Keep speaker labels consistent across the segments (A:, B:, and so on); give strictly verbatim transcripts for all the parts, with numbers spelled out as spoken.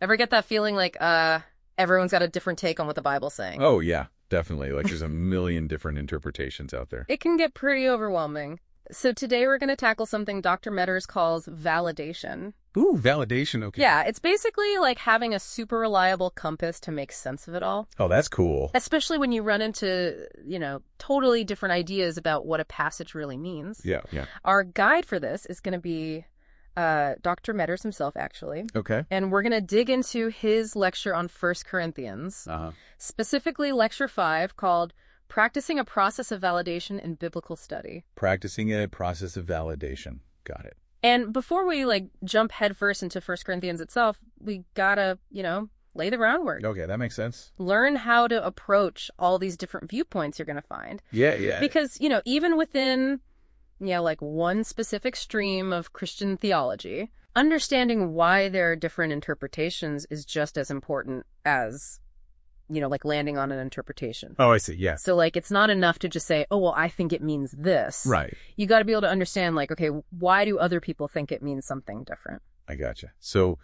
A: Ever get that feeling like uh, everyone's got a different take on what the Bible's saying?
B: Oh, yeah, definitely. Like there's a million different interpretations out there.
A: It can get pretty overwhelming. So today we're going to tackle something Doctor Metters calls validation.
B: Ooh, validation. Okay.
A: Yeah, it's basically like having a super reliable compass to make sense of it all.
B: Oh, that's cool.
A: Especially when you run into, you know, totally different ideas about what a passage really means.
B: Yeah, yeah.
A: Our guide for this is going to be uh, Doctor Metters himself, actually.
B: Okay.
A: And we're going to dig into his lecture on First Corinthians,
B: Uh-huh.
A: specifically lecture five called Practicing a Process of Validation in Biblical Study.
B: Practicing a process of validation. Got it.
A: And before we, like, jump headfirst into First Corinthians itself, we gotta, you know, lay the groundwork.
B: Okay, that makes sense.
A: Learn how to approach all these different viewpoints you're gonna find.
B: Yeah, yeah.
A: Because, you know, even within, you know, like one specific stream of Christian theology, understanding why there are different interpretations is just as important as, you know, like landing on an interpretation.
B: Oh, I see. Yeah.
A: So, like, it's not enough to just say, oh, well, I think it means this.
B: Right.
A: You got to be able to understand, like, okay, why do other people think it means something different?
B: I gotcha. So,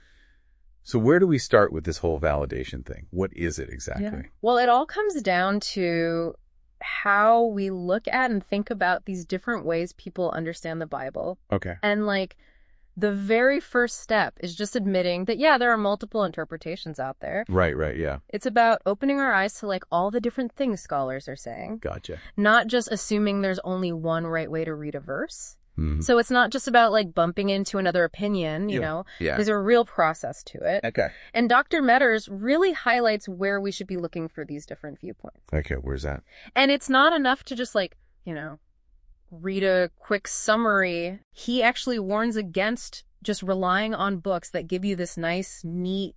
B: so where do we start with this whole validation thing? What is it exactly?
A: Yeah. Well, it all comes down to how we look at and think about these different ways people understand the Bible.
B: Okay.
A: And, like, the very first step is just admitting that, yeah, there are multiple interpretations out there.
B: Right, right, yeah.
A: It's about opening our eyes to, like, all the different things scholars are saying.
B: Gotcha.
A: Not just assuming there's only one right way to read a verse.
B: Mm-hmm.
A: So it's not just about, like, bumping into another opinion, you
B: Yeah.
A: know.
B: Yeah.
A: There's a real process to it.
B: Okay.
A: And Doctor Metters really highlights where we should be looking for these different viewpoints.
B: Okay, where's that?
A: And it's not enough to just, like, you know, read a quick summary. He actually warns against just relying on books that give you this nice, neat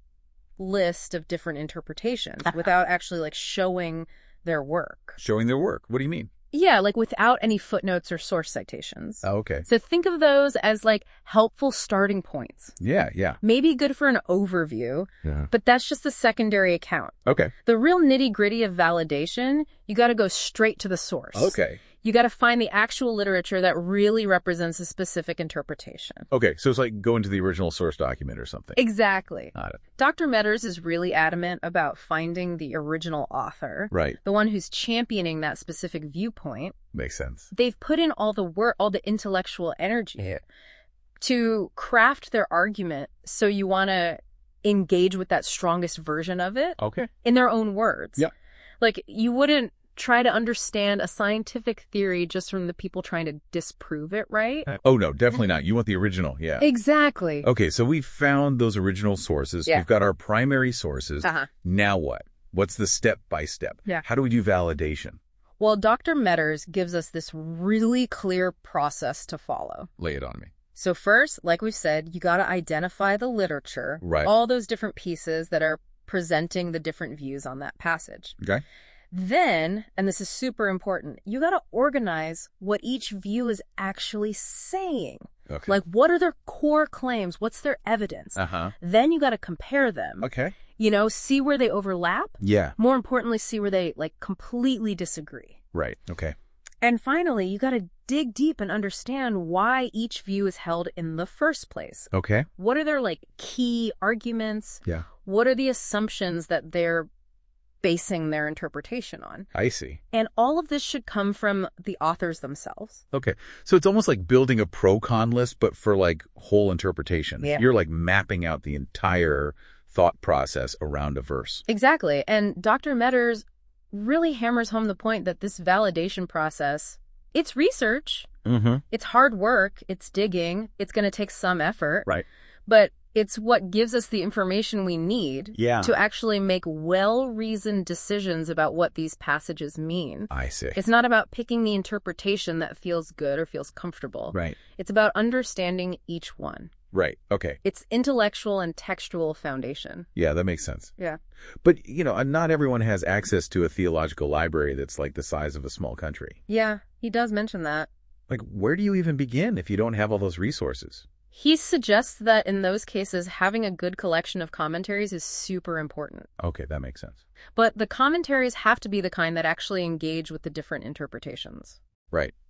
A: list of different interpretations without actually, like, showing their work.
B: Showing their work. What do you mean?
A: Yeah, like without any footnotes or source citations.
B: Oh, okay.
A: So think of those as, like, helpful starting points.
B: Yeah, yeah.
A: Maybe good for an overview,
B: Yeah.
A: but that's just the secondary account.
B: Okay.
A: The real nitty-gritty of validation, you got to go straight to the source.
B: Okay.
A: You got to find the actual literature that really represents a specific interpretation.
B: Okay, so it's like going to the original source document or something.
A: Exactly.
B: Got it.
A: Doctor Metters is really adamant about finding the original author,
B: Right.
A: the one who's championing that specific viewpoint.
B: Makes sense.
A: They've put in all the work, all the intellectual energy
B: Yeah.
A: to craft their argument, so you want to engage with that strongest version of it
B: Okay.
A: in their own words.
B: Yeah.
A: Like, you wouldn't try to understand a scientific theory just from the people trying to disprove it, right?
B: Oh, no, definitely not. You want the original. Yeah.
A: Exactly.
B: Okay, so we've found those original sources.
A: Yeah.
B: We've got our primary sources.
A: Uh-huh.
B: Now what? What's the step by step?
A: Yeah.
B: How do we do validation?
A: Well, Doctor Metters gives us this really clear process to follow.
B: Lay it on me.
A: So first, like we said, you got to identify the literature,
B: Right.
A: all those different pieces that are presenting the different views on that passage.
B: Okay.
A: Then, and this is super important, you got to organize what each view is actually saying.
B: Okay.
A: Like, what are their core claims? What's their evidence?
B: Uh-huh.
A: Then you got to compare them.
B: Okay.
A: You know, see where they overlap.
B: Yeah.
A: More importantly, see where they, like, completely disagree.
B: Right. Okay.
A: And finally, you got to dig deep and understand why each view is held in the first place.
B: Okay.
A: What are their, like, key arguments?
B: Yeah.
A: What are the assumptions that they're basing their interpretation on?
B: I see.
A: And all of this should come from the authors themselves.
B: Okay. So it's almost like building a pro-con list, but for like whole interpretations.
A: Yeah.
B: You're like mapping out the entire thought process around a verse.
A: Exactly. And Doctor Metters really hammers home the point that this validation process, it's research,
B: Mm-hmm.
A: it's hard work, it's digging, it's going to take some effort.
B: Right.
A: But it's what gives us the information we need
B: Yeah.
A: to actually make well-reasoned decisions about what these passages mean.
B: I see.
A: It's not about picking the interpretation that feels good or feels comfortable.
B: Right.
A: It's about understanding each one.
B: Right. Okay.
A: It's intellectual and textual foundation.
B: Yeah, that makes sense.
A: Yeah.
B: But, you know, not everyone has access to a theological library that's like the size of a small country.
A: Yeah, he does mention that.
B: Like, where do you even begin if you don't have all those resources?
A: He suggests that in those cases, having a good collection of commentaries is super important.
B: Okay, that makes sense.
A: But the commentaries have to be the kind that actually engage with the different interpretations.
B: Right.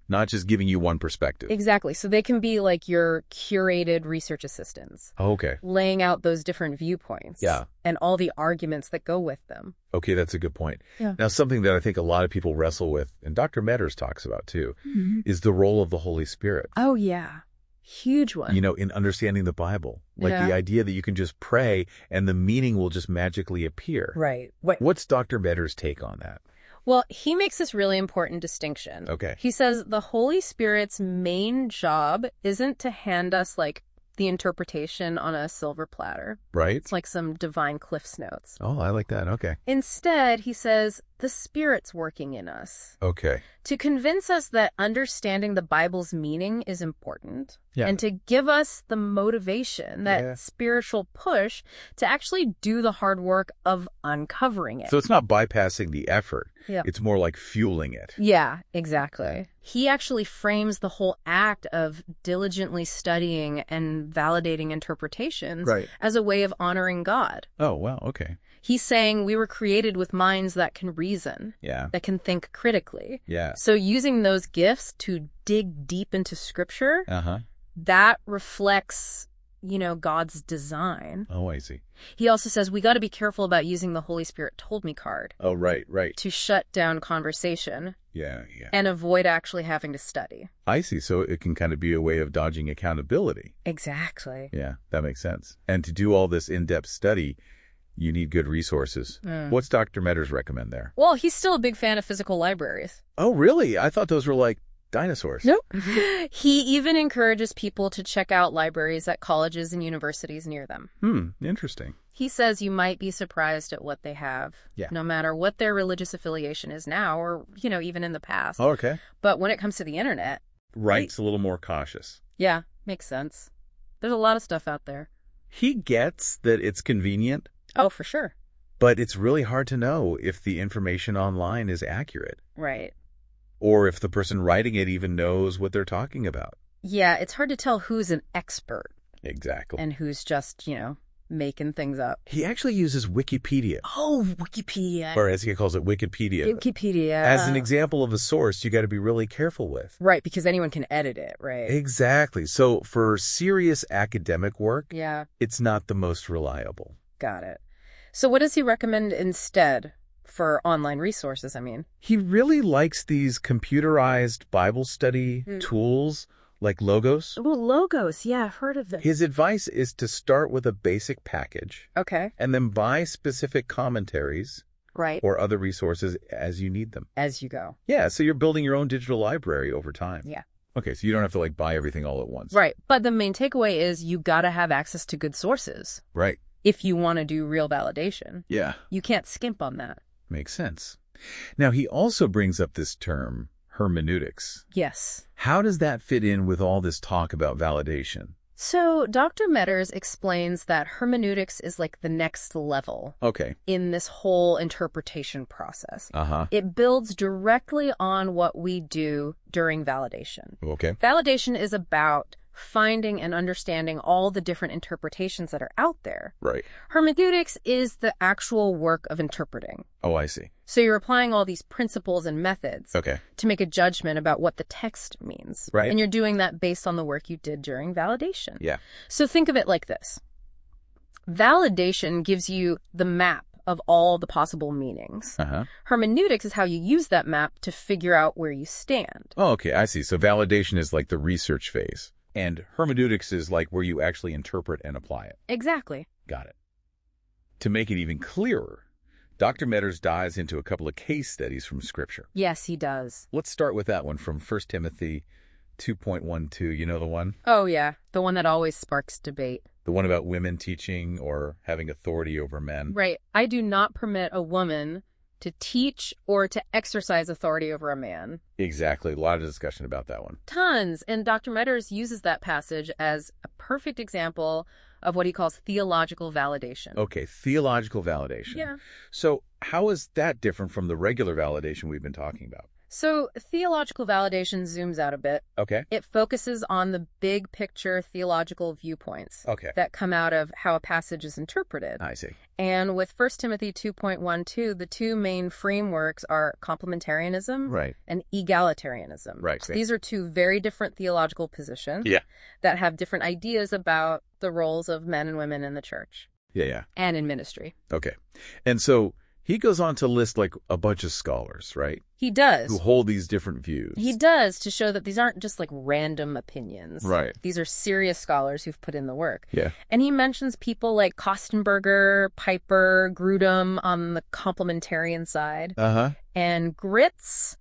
B: Not just giving you one perspective.
A: Exactly. So they can be like your curated research assistants.
B: Oh, okay.
A: Laying out those different viewpoints.
B: Yeah.
A: And all the arguments that go with them.
B: Okay, that's a good point.
A: Yeah.
B: Now, something that I think a lot of people wrestle with, and Doctor Metters talks about too,
A: Mm-hmm.
B: is the role of the Holy Spirit.
A: Oh, yeah. Huge one.
B: You know, in understanding the Bible. Like
A: Yeah.
B: the idea that you can just pray and the meaning will just magically appear.
A: Right. What?
B: What's Doctor Metters' take on that?
A: Well, he makes this really important distinction.
B: Okay.
A: He says the Holy Spirit's main job isn't to hand us, like, the interpretation on a silver platter.
B: Right?
A: It's like some divine Cliff's Notes.
B: Oh, I like that. Okay.
A: Instead, he says, the Spirit's working in us
B: Okay.
A: to convince us that understanding the Bible's meaning is important.
B: Yeah.
A: And to give us the motivation, that
B: Yeah.
A: spiritual push to actually do the hard work of uncovering it.
B: So it's not bypassing the effort.
A: Yeah.
B: It's more like fueling it.
A: Yeah, exactly. He actually frames the whole act of diligently studying and validating interpretations
B: Right.
A: as a way of honoring God.
B: Oh, wow. Okay.
A: He's saying we were created with minds that can reason,
B: Yeah.
A: that can think critically.
B: Yeah.
A: So using those gifts to dig deep into Scripture,
B: Uh-huh.
A: that reflects, you know, God's design.
B: Oh, I see.
A: He also says we got to be careful about using the Holy Spirit told me card
B: Oh, right, right.
A: to shut down conversation
B: Yeah, yeah.
A: and avoid actually having to study.
B: I see. So it can kind of be a way of dodging accountability.
A: Exactly.
B: Yeah, that makes sense. And to do all this in-depth study, you need good resources.
A: Mm.
B: What's Doctor Metters recommend there?
A: Well, he's still a big fan of physical libraries.
B: Oh, really? I thought those were like dinosaurs.
A: Nope. He even encourages people to check out libraries at colleges and universities near them.
B: Hmm, interesting.
A: He says you might be surprised at what they have,
B: Yeah.
A: no matter what their religious affiliation is now or, you know, even in the past.
B: Oh, okay.
A: But when it comes to the internet,
B: Wright's a little more cautious.
A: yeah, makes sense. There's a lot of stuff out there.
B: He gets that it's convenient,
A: Oh, for sure.
B: but it's really hard to know if the information online is accurate
A: Right.
B: or if the person writing it even knows what they're talking about.
A: Yeah, it's hard to tell who's an expert
B: Exactly.
A: and who's just, you know, making things up.
B: He actually uses Wikipedia,
A: Oh, Wikipedia.
B: or as he calls it, Wikipedia,
A: Wikipedia.
B: as an example of a source you got to be really careful with.
A: Right, because anyone can edit it, right?
B: Exactly. So for serious academic work,
A: Yeah,
B: it's not the most reliable.
A: got it. So what does he recommend instead for online resources, I mean?
B: He really likes these computerized Bible study
A: Hmm.
B: tools like Logos.
A: Oh, Logos. Yeah, I've heard of them.
B: His advice is to start with a basic package
A: Okay,
B: and then buy specific commentaries
A: right.
B: or other resources as you need them.
A: As you go.
B: Yeah, so you're building your own digital library over time.
A: Yeah.
B: Okay, so you don't have to like buy everything all at once.
A: Right, but the main takeaway is you got to have access to good sources
B: Right.
A: if you want to do real validation.
B: Yeah.
A: You can't skimp on that.
B: Makes sense. Now, he also brings up this term, hermeneutics.
A: Yes.
B: How does that fit in with all this talk about validation?
A: So Doctor Metters explains that hermeneutics is like the next level
B: Okay.
A: in this whole interpretation process.
B: Uh-huh.
A: It builds directly on what we do during validation.
B: Okay.
A: Validation is about finding and understanding all the different interpretations that are out there.
B: Right.
A: Hermeneutics is the actual work of interpreting.
B: Oh, I see.
A: So you're applying all these principles and methods
B: Okay.
A: to make a judgment about what the text means.
B: Right.
A: And you're doing that based on the work you did during validation.
B: Yeah.
A: So think of it like this. Validation gives you the map of all the possible meanings.
B: Uh-huh.
A: Hermeneutics is how you use that map to figure out where you stand.
B: Oh, okay. I see. So validation is like the research phase. And hermeneutics is like where you actually interpret and apply it.
A: Exactly.
B: Got it. To make it even clearer, Doctor Metters dives into a couple of case studies from Scripture.
A: Yes, he does.
B: Let's start with that one from First Timothy two point twelve. You know the one?
A: Oh, yeah. The one that always sparks debate.
B: The one about women teaching or having authority over men.
A: Right. I do not permit a woman to teach or to exercise authority over a man.
B: Exactly. A lot of discussion about that one.
A: Tons. And Doctor Metters uses that passage as a perfect example of what he calls theological validation.
B: Okay, theological validation.
A: Yeah.
B: So how is that different from the regular validation we've been talking about?
A: So theological validation zooms out a bit.
B: Okay.
A: It focuses on the big picture theological viewpoints
B: Okay.
A: that come out of how a passage is interpreted.
B: I see.
A: And with First Timothy two point twelve, the two main frameworks are complementarianism
B: Right.
A: and egalitarianism.
B: Right.
A: So these are two very different theological positions
B: Yeah.
A: that have different ideas about the roles of men and women in the church
B: Yeah, yeah.
A: and in ministry.
B: Okay. And so he goes on to list like a bunch of scholars, right?
A: He does.
B: Who hold these different views.
A: He does, to show that these aren't just like random opinions.
B: Right.
A: These are serious scholars who've put in the work.
B: Yeah.
A: And he mentions people like Kostenberger, Piper, Grudem on the complementarian side,
B: Uh-huh.
A: and Gritz,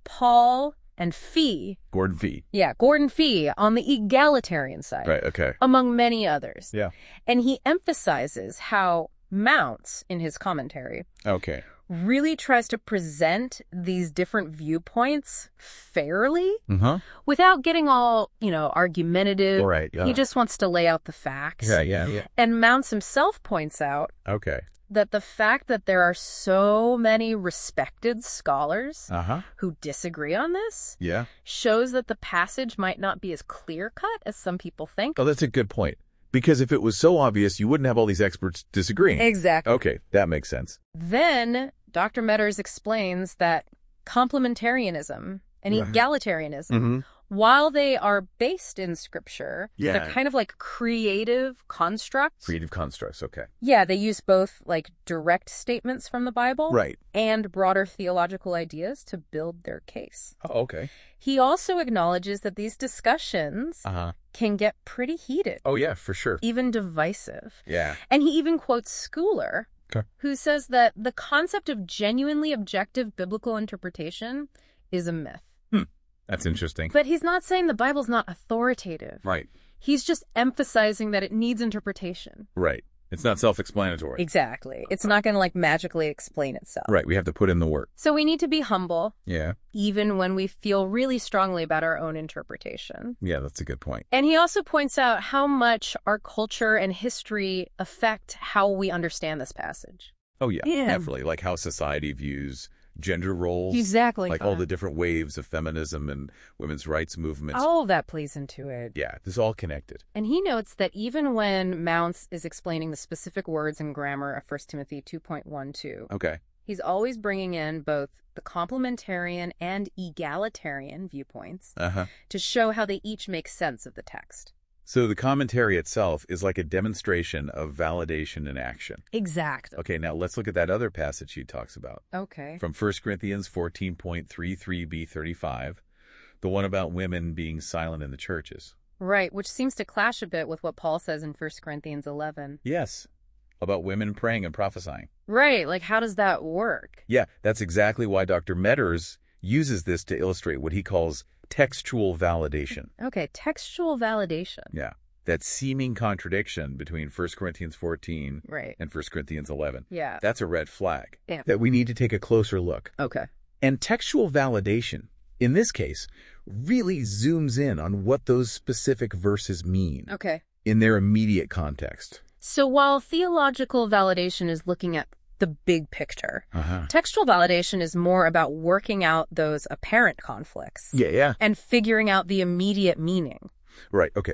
A: Paul, and Fee.
B: Gordon Fee.
A: Yeah, Gordon Fee on the egalitarian side.
B: Right, okay.
A: Among many others.
B: Yeah.
A: And he emphasizes how Mounce, in his commentary,
B: Okay.
A: really tries to present these different viewpoints fairly
B: Uh-huh.
A: without getting all, you know, argumentative.
B: All right. Yeah.
A: He just wants to lay out the facts.
B: Yeah, yeah, yeah.
A: And Mounce himself points out
B: Okay.
A: that the fact that there are so many respected scholars
B: Uh-huh.
A: who disagree on this
B: Yeah.
A: shows that the passage might not be as clear-cut as some people think.
B: Oh, that's a good point. Because if it was so obvious, you wouldn't have all these experts disagreeing.
A: Exactly.
B: Okay, that makes sense.
A: Then Doctor Metters explains that complementarianism and
B: Right.
A: egalitarianism,
B: Mm-hmm.
A: while they are based in Scripture,
B: Yeah.
A: they're kind of like creative constructs.
B: Creative constructs, okay.
A: Yeah, they use both like direct statements from the Bible
B: Right.
A: and broader theological ideas to build their case.
B: Oh, okay.
A: He also acknowledges that these discussions
B: Uh-huh.
A: can get pretty heated,
B: Oh, yeah, for sure.
A: even divisive.
B: Yeah.
A: And he even quotes Schooler,
B: Okay.
A: who says that the concept of genuinely objective biblical interpretation is a myth.
B: That's interesting.
A: But he's not saying the Bible's not authoritative.
B: Right.
A: He's just emphasizing that it needs interpretation.
B: Right. It's not self-explanatory.
A: Exactly. It's not going to like magically explain itself.
B: Right. We have to put in the work.
A: So we need to be humble,
B: Yeah.
A: even when we feel really strongly about our own interpretation.
B: Yeah, that's a good point.
A: And he also points out how much our culture and history affect how we understand this passage.
B: Oh, yeah,
A: Yeah.
B: definitely. Like how society views gender roles.
A: Exactly.
B: Like all the different waves of feminism and women's rights movements.
A: All of that plays into it.
B: Yeah, this is all connected.
A: And he notes that even when Mounce is explaining the specific words and grammar of First Timothy two point twelve,
B: Okay.
A: he's always bringing in both the complementarian and egalitarian viewpoints
B: Uh-huh.
A: to show how they each make sense of the text.
B: So the commentary itself is like a demonstration of validation in action.
A: Exactly.
B: Okay, now let's look at that other passage he talks about.
A: Okay.
B: From First Corinthians fourteen point thirty-three b thirty-five, the one about women being silent in the churches.
A: Right, which seems to clash a bit with what Paul says in First Corinthians eleven.
B: Yes, about women praying and prophesying.
A: Right, like how does that work?
B: Yeah, that's exactly why Doctor Metters uses this to illustrate what he calls textual validation.
A: Okay, textual validation.
B: Yeah, that seeming contradiction between First Corinthians fourteen
A: Right.
B: and First Corinthians eleven.
A: Yeah.
B: That's a red flag
A: Yeah.
B: that we need to take a closer look.
A: Okay.
B: And textual validation, in this case, really zooms in on what those specific verses mean
A: Okay.
B: in their immediate context.
A: So while theological validation is looking at the big picture,
B: Uh-huh.
A: textual validation is more about working out those apparent conflicts
B: Yeah, yeah.
A: and figuring out the immediate meaning.
B: Right, okay.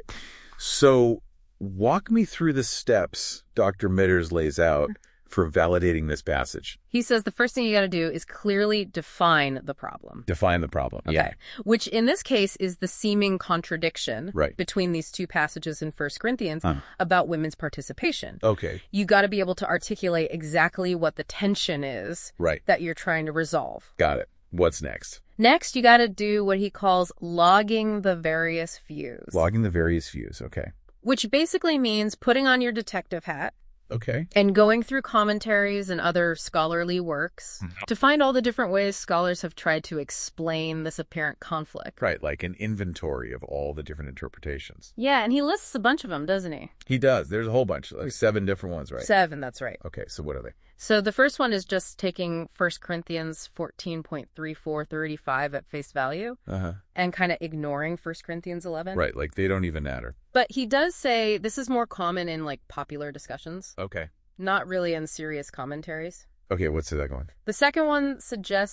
B: So walk me through the steps Doctor Metters lays out for validating this passage.
A: He says the first thing you got to do is clearly define the problem.
B: Define the problem.
A: Okay.
B: Yeah.
A: Which in this case is the seeming contradiction
B: Right.
A: between these two passages in First Corinthians
B: Huh.
A: about women's participation.
B: Okay.
A: You got to be able to articulate exactly what the tension is
B: Right.
A: that you're trying to resolve.
B: Got it. What's next?
A: Next, you got to do what he calls logging the various views,
B: Logging the various views. Okay.
A: which basically means putting on your detective hat
B: Okay.
A: and going through commentaries and other scholarly works to find all the different ways scholars have tried to explain this apparent conflict.
B: Right, like an inventory of all the different interpretations.
A: Yeah, and he lists a bunch of them, doesn't he?
B: He does. There's a whole bunch, like seven different ones, right?
A: Seven, that's right.
B: Okay, so what are they?
A: So the first one is just taking First Corinthians fourteen point thirty-four thirty-five at face value
B: Uh-huh.
A: and kind of ignoring First Corinthians eleven.
B: Right, like they don't even matter.
A: But he does say this is more common in like popular discussions,
B: Okay.
A: not really in serious commentaries.
B: Okay, what's the second one?
A: The second one suggests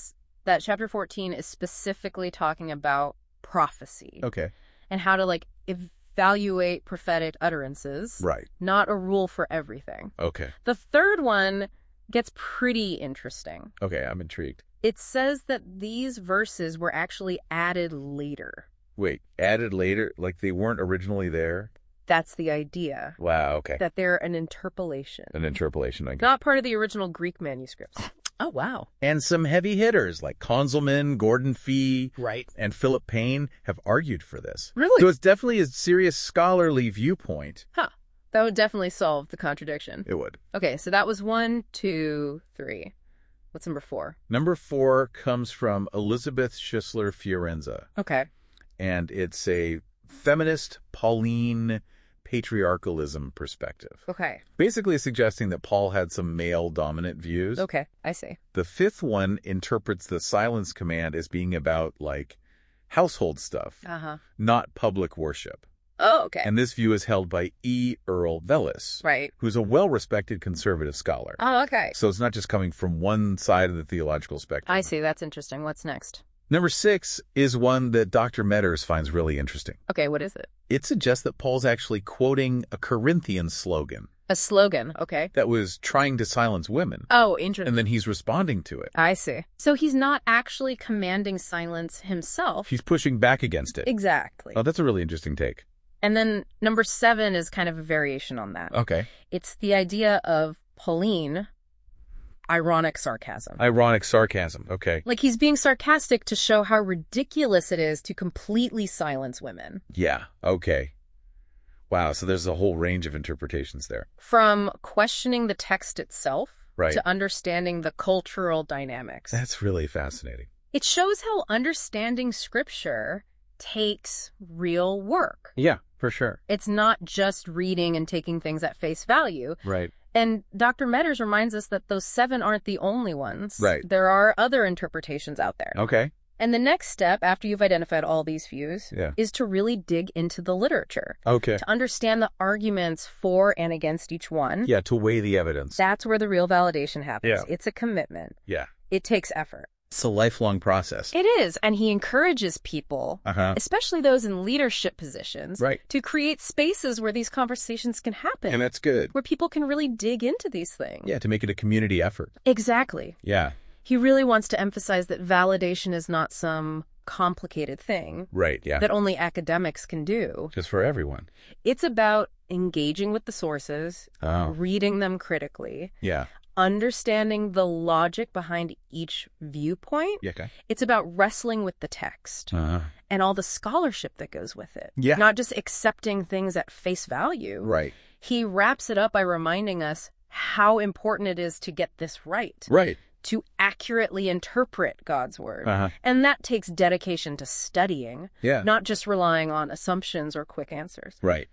A: that chapter fourteen is specifically talking about prophecy.
B: Okay.
A: And how to, like, evaluate prophetic utterances.
B: Right.
A: Not a rule for everything.
B: Okay.
A: The third one gets pretty interesting.
B: Okay, I'm intrigued.
A: It says that these verses were actually added later.
B: Wait, added later? Like they weren't originally there?
A: That's the idea.
B: Wow, okay.
A: That they're an interpolation.
B: An interpolation, I guess.
A: Not part of the original Greek manuscripts.
C: Oh, wow.
B: And some heavy hitters like Conzelman, Gordon Fee,
C: Right.
B: and Philip Payne have argued for this.
C: Really?
B: So it's definitely a serious scholarly viewpoint.
A: Huh. That would definitely solve the contradiction.
B: It would.
A: Okay, so that was one, two, three. What's number four?
B: Number four comes from Elizabeth Schisler Fiorenza,
A: Okay.
B: and it's a feminist Pauline patriarchalism perspective.
A: Okay.
B: Basically suggesting that Paul had some male-dominant views.
A: Okay, I see.
B: The fifth one interprets the silence command as being about, like, household stuff,
A: Uh-huh.
B: not public worship.
A: Oh, okay.
B: And this view is held by E. Earl Vellis,
A: Right.
B: who's a well-respected conservative scholar.
A: Oh, okay.
B: So it's not just coming from one side of the theological spectrum.
A: I see. That's interesting. What's next?
B: Number six is one that Doctor Metters finds really interesting.
A: Okay, what is it?
B: It suggests that Paul's actually quoting a Corinthian slogan
A: A slogan. Okay.
B: that was trying to silence women,
A: Oh, interesting.
B: and then he's responding to it.
A: I see. So he's not actually commanding silence himself.
B: He's pushing back against it.
A: Exactly.
B: Oh, that's a really interesting take.
A: And then number seven is kind of a variation on that.
B: Okay.
A: It's the idea of Pauline, ironic sarcasm.
B: Ironic sarcasm. Okay.
A: Like he's being sarcastic to show how ridiculous it is to completely silence women.
B: Yeah. Okay. Wow. So there's a whole range of interpretations there.
A: From questioning the text itself
B: Right.
A: to understanding the cultural dynamics.
B: That's really fascinating.
A: It shows how understanding scripture takes real work.
B: Yeah, for sure.
A: It's not just reading and taking things at face value.
B: Right.
A: And Doctor Metters reminds us that those seven aren't the only ones.
B: Right.
A: There are other interpretations out there.
B: Okay.
A: And the next step, after you've identified all these views,
B: Yeah.
A: is to really dig into the literature,
B: Okay.
A: to understand the arguments for and against each one.
B: Yeah, to weigh the evidence.
A: That's where the real validation happens.
B: Yeah.
A: It's a commitment.
B: Yeah.
A: It takes effort.
B: It's a lifelong process.
A: It is. And he encourages people,
B: Uh-huh.
A: especially those in leadership positions,
B: Right.
A: to create spaces where these conversations can happen,
B: And that's good.
A: where people can really dig into these things.
B: Yeah, to make it a community effort.
A: Exactly.
B: Yeah.
A: He really wants to emphasize that validation is not some complicated thing
B: Right, yeah.
A: that only academics can do.
B: Just for everyone.
A: It's about engaging with the sources,
B: Oh.
A: reading them critically,
B: Yeah.
A: understanding the logic behind each viewpoint.
B: Yeah, okay.
A: It's about wrestling with the text
B: Uh-huh.
A: and all the scholarship that goes with it.
B: Yeah.
A: Not just accepting things at face value.
B: Right.
A: He wraps it up by reminding us how important it is to get this right.
B: Right.
A: To accurately interpret God's word.
B: Uh-huh.
A: And that takes dedication to studying,
B: Yeah.
A: not just relying on assumptions or quick answers.
B: Right.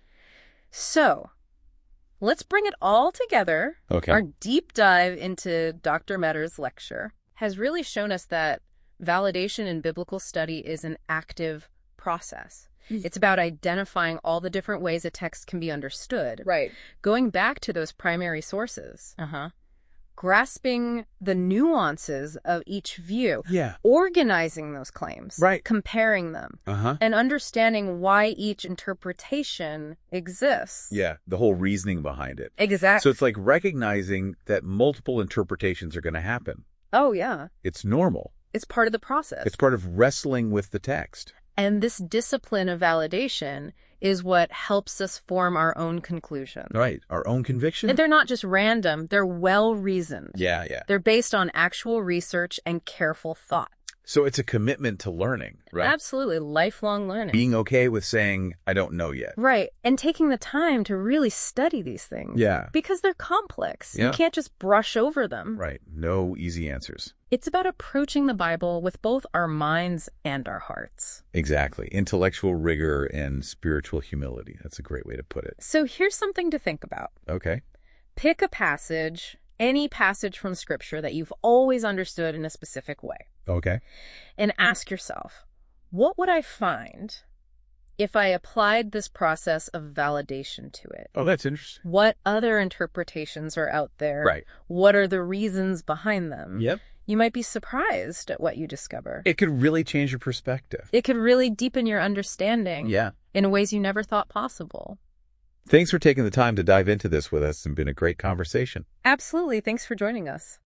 A: So, let's bring it all together.
B: Okay.
A: Our deep dive into Doctor Metters' lecture has really shown us that validation in biblical study is an active process. It's about identifying all the different ways a text can be understood.
C: Right.
A: Going back to those primary sources.
C: Uh-huh.
A: Grasping the nuances of each view.
B: Yeah.
A: Organizing those claims.
B: Right.
A: Comparing them.
B: Uh-huh.
A: And understanding why each interpretation exists.
B: Yeah, the whole reasoning behind it.
A: Exactly.
B: So it's like recognizing that multiple interpretations are going to happen.
A: Oh, yeah.
B: It's normal.
A: It's part of the process.
B: It's part of wrestling with the text.
A: And this discipline of validation is what helps us form our own conclusions.
B: Right. Our own conviction.
A: And they're not just random, they're well-reasoned.
B: Yeah, yeah.
A: They're based on actual research and careful thought.
B: So it's a commitment to learning, right?
A: Absolutely. Lifelong learning.
B: Being okay with saying, I don't know yet.
A: Right. And taking the time to really study these things.
B: Yeah.
A: Because they're complex.
B: Yeah.
A: You can't just brush over them.
B: Right. No easy answers.
A: It's about approaching the Bible with both our minds and our hearts.
B: Exactly. Intellectual rigor and spiritual humility. That's a great way to put it.
A: So here's something to think about.
B: Okay.
A: Pick a passage, any passage from Scripture that you've always understood in a specific way,
B: Okay.
A: and ask yourself, what would I find if I applied this process of validation to it?
B: Oh, that's interesting.
A: What other interpretations are out there?
B: Right.
A: What are the reasons behind them?
B: Yep.
A: you might be surprised at what you discover.
B: It could really change your perspective.
A: It could really deepen your understanding
B: Yeah.
A: in ways you never thought possible.
B: Thanks for taking the time to dive into this with us. It's been a great conversation.
A: Absolutely. Thanks for joining us.